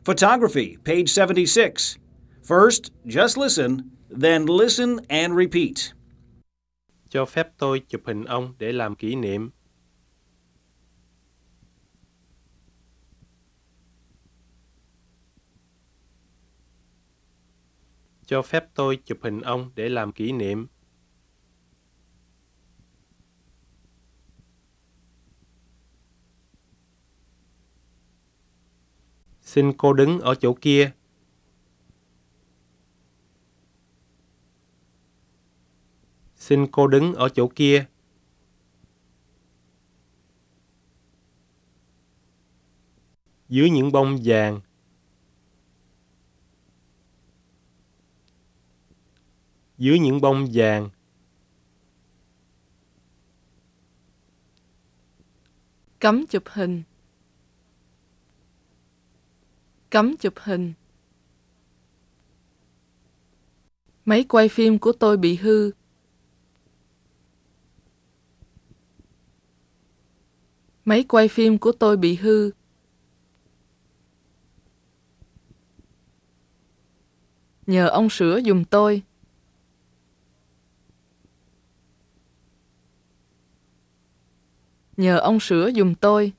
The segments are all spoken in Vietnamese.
Photography, page 76. First, just listen, then listen and repeat. Cho phép tôi chụp hình ông để làm kỷ niệm. Cho phép tôi chụp hình ông để làm kỷ niệm. Xin cô đứng ở chỗ kia. Xin cô đứng ở chỗ kia. Dưới những bông vàng. Dưới những bông vàng. Cấm chụp hình. Cấm chụp hình. Máy quay phim của tôi bị hư. Máy quay phim của tôi bị hư. Nhờ ông sửa giùm tôi. Nhờ ông sửa giùm tôi.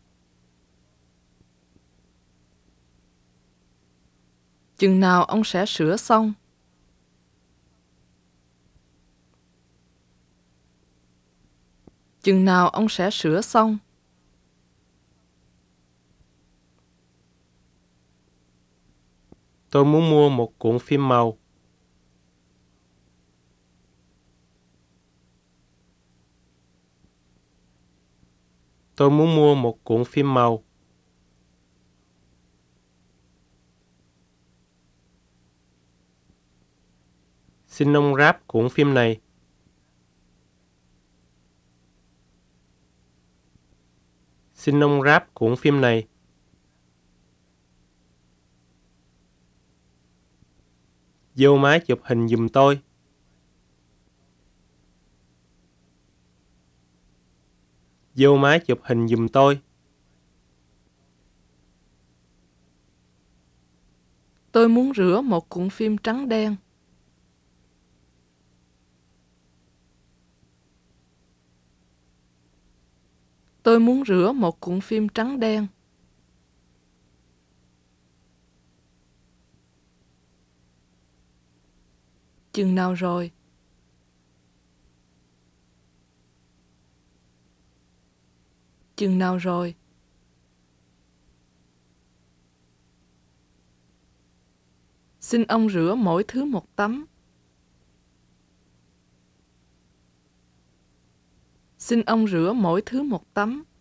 Chừng nào ông sẽ sửa xong? Chừng nào ông sẽ sửa xong? Tôi muốn mua một cuộn phim màu. Tôi muốn mua một cuộn phim màu. Xin ông ráp cuộn phim này. Xin ông ráp cuộn phim này. Vô máy chụp hình giùm tôi. Vô máy chụp hình giùm tôi. Tôi muốn rửa một cuộn phim trắng đen. Tôi muốn rửa một cuộn phim trắng đen. Chừng nào rồi? Chừng nào rồi? Xin ông rửa mỗi thứ một tấm. Xin ông rửa mỗi thứ một tấm.